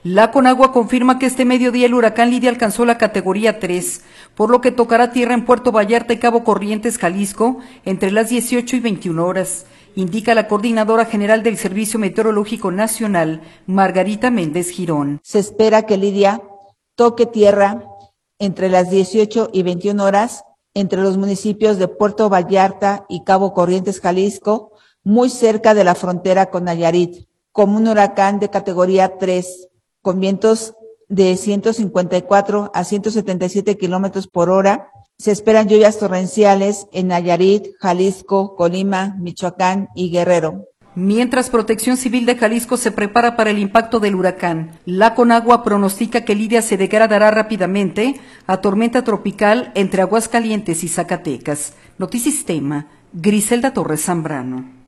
La Conagua confirma que este mediodía el huracán Lidia alcanzó la categoría 3, por lo que tocará tierra en Puerto Vallarta y Cabo Corrientes, Jalisco, entre las 18 y 21 horas, indica la coordinadora general del Servicio Meteorológico Nacional, Margarita Méndez Girón. Se espera que Lidia toque tierra entre las 18 y 21 horas entre los municipios de Puerto Vallarta y Cabo Corrientes, Jalisco, muy cerca de la frontera con Nayarit, como un huracán de categoría 3, con vientos de 154 a 177 kilómetros por hora. Se esperan lluvias torrenciales en Nayarit, Jalisco, Colima, Michoacán y Guerrero. Mientras Protección Civil de Jalisco se prepara para el impacto del huracán, la Conagua pronostica que Lidia se degradará rápidamente a tormenta tropical entre Aguascalientes y Zacatecas. Notisistema, Griselda Torres Zambrano.